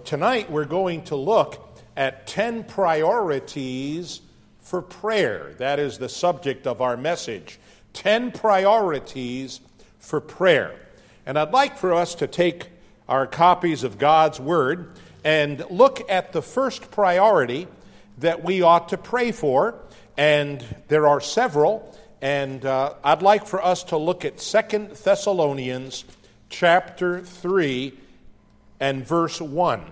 Tonight we're going to look at 10 priorities for prayer. That is the subject of our message. 10 priorities for prayer. And I'd like for us to take our copies of God's Word and look at the first priority that we ought to pray for. And there are several. And I'd like for us to look at 2 Thessalonians chapter 3 and verse 1.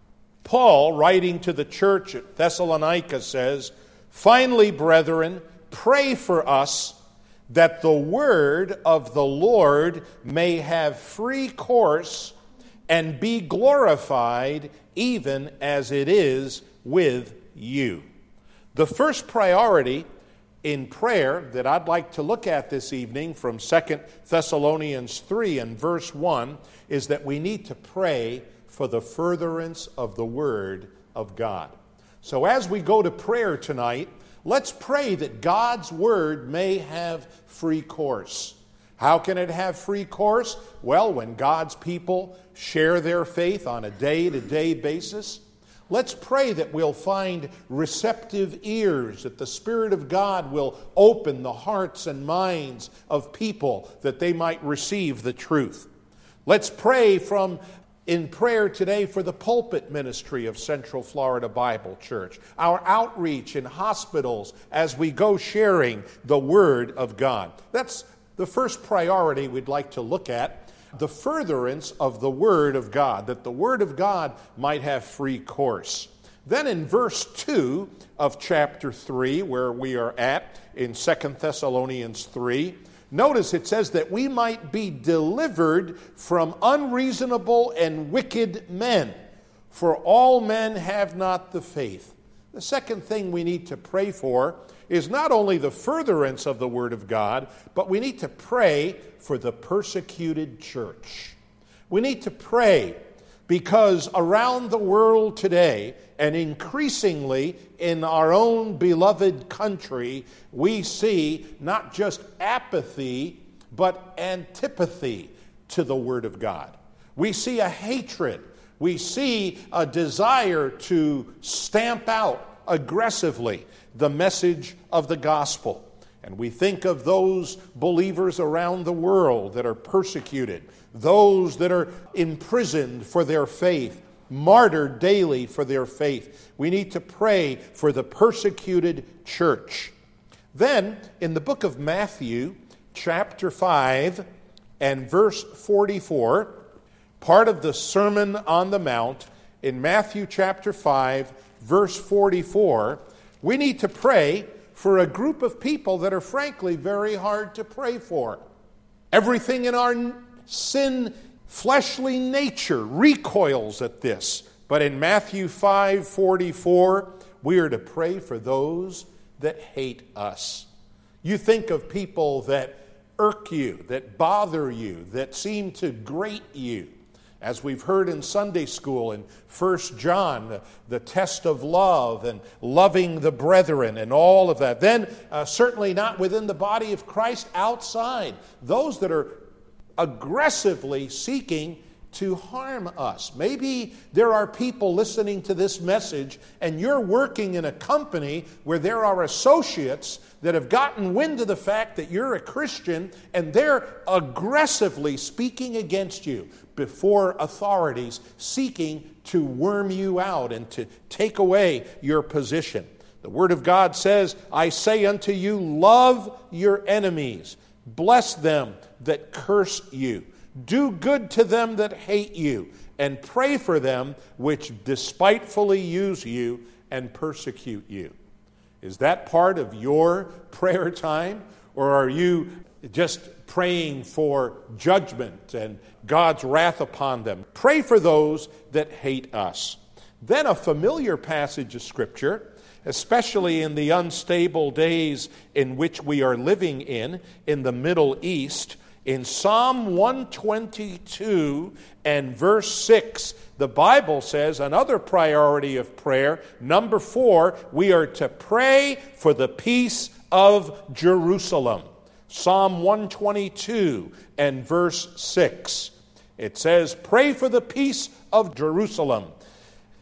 Paul, writing to the church at Thessalonica, says, "Finally, brethren, pray for us that the word of the Lord may have free course and be glorified even as it is with you." The first priority in prayer that I'd like to look at this evening from 2 Thessalonians 3 and verse 1 is that we need to pray for the furtherance of the Word of God. So as we go to prayer tonight, let's pray that God's Word may have free course. How can it have free course? Well, when God's people share their faith on a day-to-day basis, let's pray that we'll find receptive ears, that the Spirit of God will open the hearts and minds of people that they might receive the truth. Let's pray in prayer today for the pulpit ministry of Central Florida Bible Church, our outreach in hospitals as we go sharing the Word of God. That's the first priority we'd like to look at, the furtherance of the Word of God, that the Word of God might have free course. Then in verse 2 of chapter 3, where we are at in 2 Thessalonians 3, notice it says that we might be delivered from unreasonable and wicked men, for all men have not the faith. The second thing we need to pray for is not only the furtherance of the Word of God, but we need to pray for the persecuted church. We need to pray because around the world today, and increasingly in our own beloved country, we see not just apathy, but antipathy to the Word of God. We see a hatred. We see a desire to stamp out aggressively the message of the gospel. And we think of those believers around the world that are persecuted, those that are imprisoned for their faith, martyred daily for their faith. We need to pray for the persecuted church. Then, in the book of Matthew, chapter 5 and verse 44, part of the Sermon on the Mount, in Matthew chapter 5, verse 44, we need to pray for a group of people that are frankly very hard to pray for. Everything in our sin, fleshly nature recoils at this. But in Matthew 5:44, we are to pray for those that hate us. You think of people that irk you, that bother you, that seem to grate you. As we've heard in Sunday school in 1 John, the test of love and loving the brethren and all of that. Then certainly not within the body of Christ, outside. Those that are aggressively seeking to harm us. Maybe there are people listening to this message and you're working in a company where there are associates that have gotten wind of the fact that you're a Christian and they're aggressively speaking against you before authorities, seeking to worm you out and to take away your position. The Word of God says, "I say unto you, love your enemies, bless them that curse you. Do good to them that hate you, and pray for them which despitefully use you and persecute you." Is that part of your prayer time? Or are you just praying for judgment and God's wrath upon them? Pray for those that hate us. Then a familiar passage of Scripture, especially in the unstable days in which we are living in the Middle East, in Psalm 122 and verse 6, the Bible says, another priority of prayer, number 4, we are to pray for the peace of Jerusalem. Psalm 122 and verse 6. It says, "Pray for the peace of Jerusalem.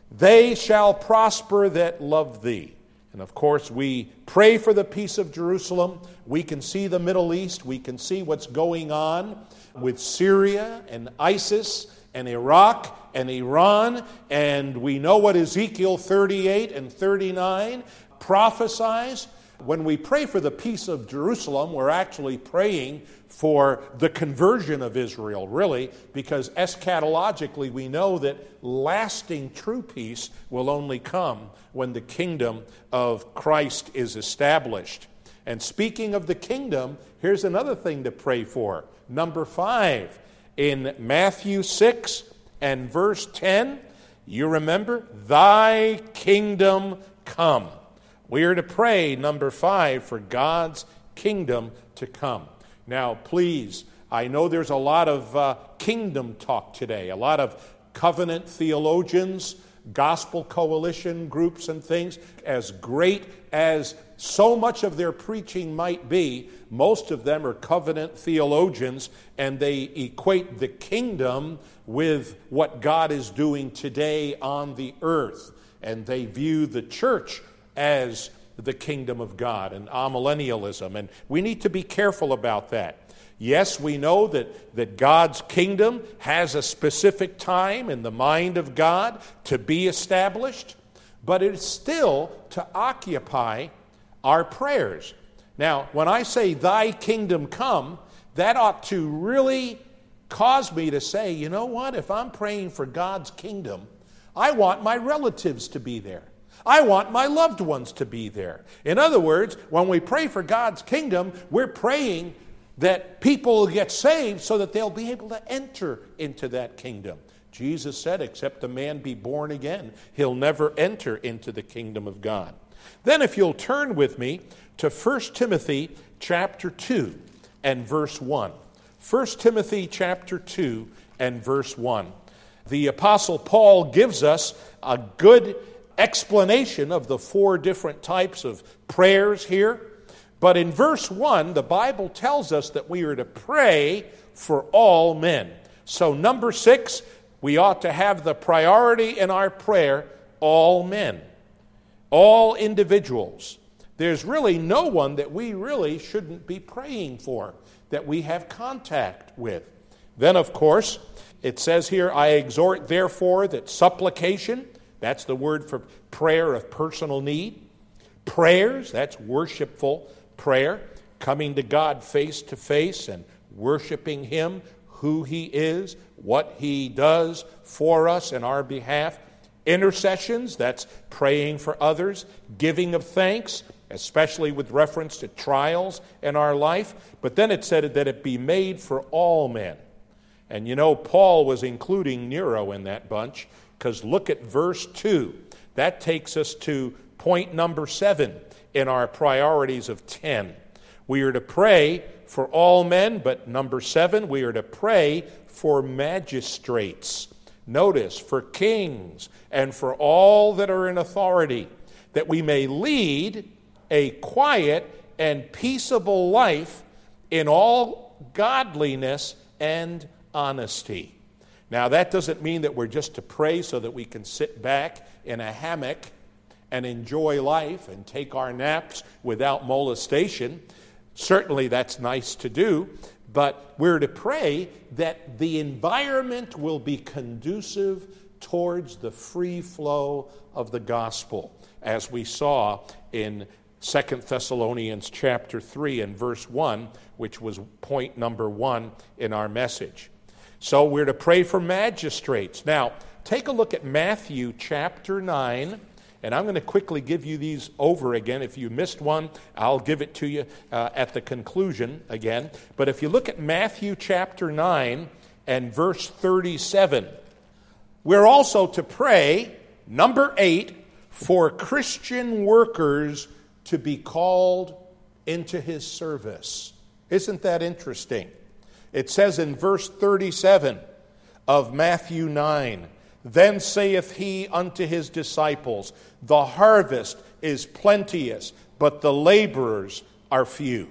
They shall prosper that love thee. And of course, we pray for the peace of Jerusalem. We can see the Middle East. We can see what's going on with Syria and ISIS and Iraq and Iran. And we know what Ezekiel 38 and 39 prophesies. When we pray for the peace of Jerusalem, we're actually praying for the conversion of Israel, really, because eschatologically we know that lasting true peace will only come when the kingdom of Christ is established. And speaking of the kingdom, here's another thing to pray for. Number 5, in Matthew 6 and verse 10, you remember, thy kingdom come. We are to pray, number 5, for God's kingdom to come. Now, please, I know there's a lot of kingdom talk today, a lot of covenant theologians, gospel coalition groups and things. As great as so much of their preaching might be, most of them are covenant theologians, and they equate the kingdom with what God is doing today on the earth. And they view the church as the kingdom of God and amillennialism. And we need to be careful about that. Yes, we know that God's kingdom has a specific time in the mind of God to be established, but it's still to occupy our prayers. Now, when I say thy kingdom come, that ought to really cause me to say, you know what, if I'm praying for God's kingdom, I want my relatives to be there. I want my loved ones to be there. In other words, when we pray for God's kingdom, we're praying that people will get saved so that they'll be able to enter into that kingdom. Jesus said, except a man be born again, he'll never enter into the kingdom of God. Then if you'll turn with me to 1 Timothy chapter 2 and verse 1. 1 Timothy chapter 2 and verse 1. The Apostle Paul gives us a good explanation of the 4 different types of prayers here. But in verse 1, the Bible tells us that we are to pray for all men. So number 6, we ought to have the priority in our prayer, all men, all individuals. There's really no one that we really shouldn't be praying for, that we have contact with. Then, of course, it says here, I exhort therefore that supplication, that's the word for prayer of personal need. Prayers, that's worshipful prayer, coming to God face to face and worshiping Him, who He is, what He does for us in our behalf. Intercessions, that's praying for others. Giving of thanks, especially with reference to trials in our life. But then it said that it be made for all men. And you know, Paul was including Nero in that bunch, because look at verse 2. That takes us to point number 7 in our priorities of 10. We are to pray for all men, but number 7, we are to pray for magistrates. Notice, for kings and for all that are in authority, that we may lead a quiet and peaceable life in all godliness and honesty. Now, that doesn't mean that we're just to pray so that we can sit back in a hammock and enjoy life and take our naps without molestation. Certainly that's nice to do, but we're to pray that the environment will be conducive towards the free flow of the gospel, as we saw in 2 Thessalonians chapter 3 and verse 1, which was point number 1 in our message. So we're to pray for magistrates. Now, take a look at Matthew chapter 9, and I'm going to quickly give you these over again. If you missed one, I'll give it to you at the conclusion again. But if you look at Matthew chapter 9 and verse 37, we're also to pray, number 8, for Christian workers to be called into His service. Isn't that interesting? It says in verse 37 of Matthew 9, Then saith He unto His disciples, The harvest is plenteous, but the laborers are few.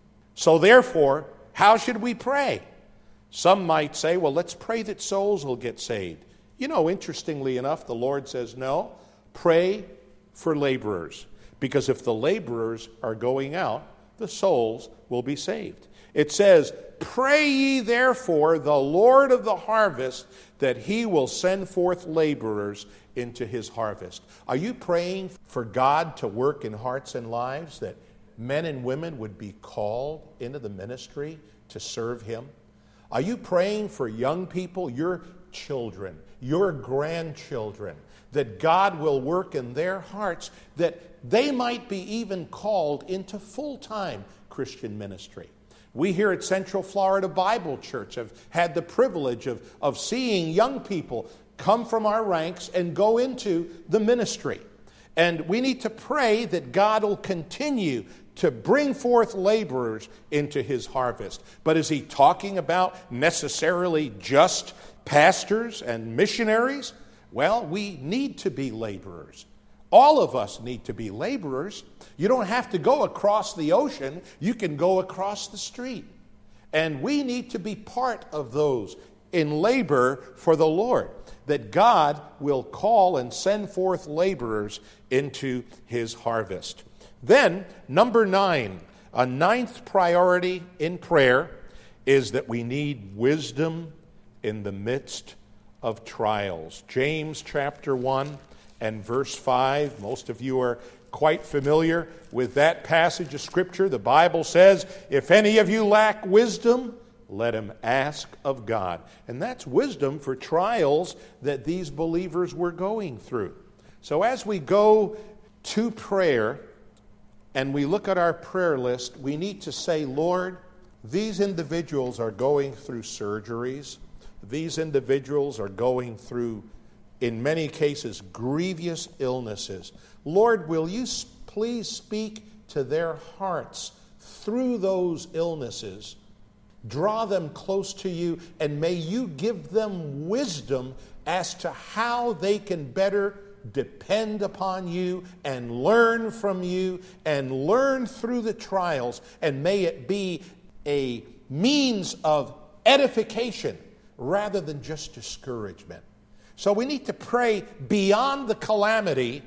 So therefore, how should we pray? Some might say, well, let's pray that souls will get saved. You know, interestingly enough, the Lord says, no, pray for laborers. Because if the laborers are going out, the souls will be saved. It says, pray ye therefore the Lord of the harvest that he will send forth laborers into his harvest. Are you praying for God to work in hearts and lives, that men and women would be called into the ministry to serve him? Are you praying for young people, your children, your grandchildren, that God will work in their hearts, that they might be even called into full-time Christian ministry? We here at Central Florida Bible Church have had the privilege of seeing young people come from our ranks and go into the ministry. And we need to pray that God will continue to bring forth laborers into his harvest. But is he talking about necessarily just pastors and missionaries? Well, we need to be laborers. All of us need to be laborers. You don't have to go across the ocean. You can go across the street. And we need to be part of those in labor for the Lord, that God will call and send forth laborers into his harvest. Then, number 9, a ninth priority in prayer is that we need wisdom in the midst of trials. James chapter 1 and verse 5. Most of you are quite familiar with that passage of Scripture. The Bible says, if any of you lack wisdom, let him ask of God. And that's wisdom for trials that these believers were going through. So as we go to prayer and we look at our prayer list, we need to say, Lord, these individuals are going through surgeries. These individuals are going through, in many cases, grievous illnesses. Lord, will you please speak to their hearts through those illnesses? Draw them close to you, and may you give them wisdom as to how they can better depend upon you and learn from you and learn through the trials, and may it be a means of edification rather than just discouragement. So we need to pray beyond the calamity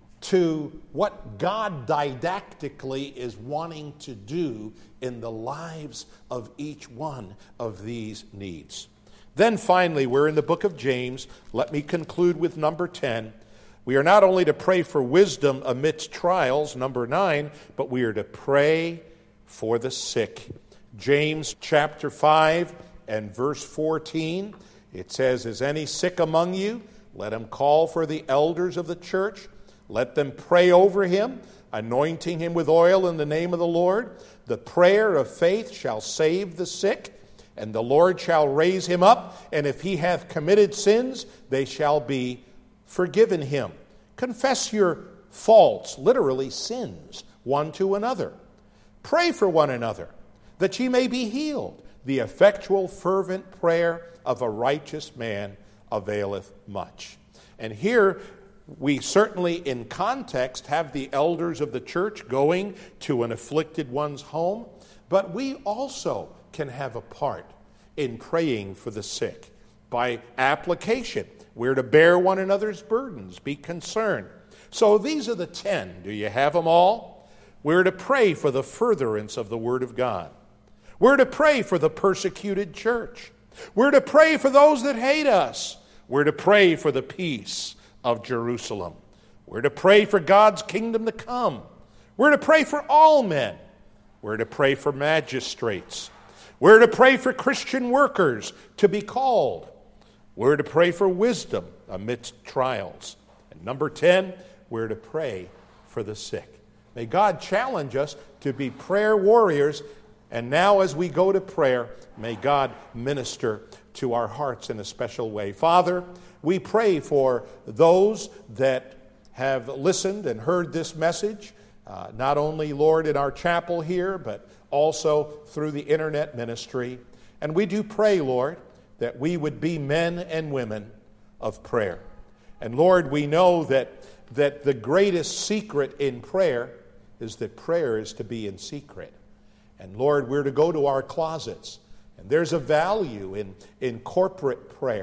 to what God didactically is wanting to do in the lives of each one of these needs. Then finally, we're in the book of James. Let me conclude with number 10. We are not only to pray for wisdom amidst trials, number 9, but we are to pray for the sick. James chapter 5 and verse 14, it says, is any sick among you? Let him call for the elders of the church. Let them pray over him, anointing him with oil in the name of the Lord. The prayer of faith shall save the sick, and the Lord shall raise him up. And if he hath committed sins, they shall be forgiven him. Confess your faults, literally sins, one to another. Pray for one another, that ye may be healed. The effectual, fervent prayer of a righteous man availeth much. And here we certainly, in context, have the elders of the church going to an afflicted one's home, but we also can have a part in praying for the sick. By application, we're to bear one another's burdens, be concerned. So these are the 10. Do you have them all? We're to pray for the furtherance of the Word of God. We're to pray for the persecuted church. We're to pray for those that hate us. We're to pray for the peace of Jerusalem. We're to pray for God's kingdom to come. We're to pray for all men. We're to pray for magistrates. We're to pray for Christian workers to be called. We're to pray for wisdom amidst trials. And number 10, we're to pray for the sick. May God challenge us to be prayer warriors. And now as we go to prayer, may God minister to our hearts in a special way. Father, we pray for those that have listened and heard this message, not only, Lord, in our chapel here, but also through the internet ministry. And we do pray, Lord, that we would be men and women of prayer. And Lord, we know that the greatest secret in prayer is that prayer is to be in secret. And Lord, we're to go to our closets. And there's a value in corporate prayer.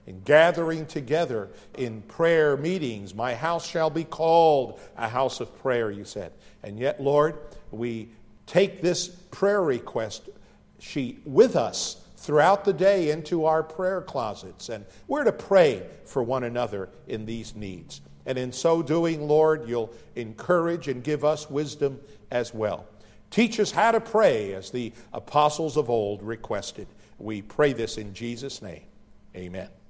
in gathering together in prayer meetings. My house shall be called a house of prayer, you said. And yet, Lord, we take this prayer request sheet with us throughout the day into our prayer closets, and we're to pray for one another in these needs. And in so doing, Lord, you'll encourage and give us wisdom as well. Teach us how to pray as the apostles of old requested. We pray this in Jesus' name. Amen.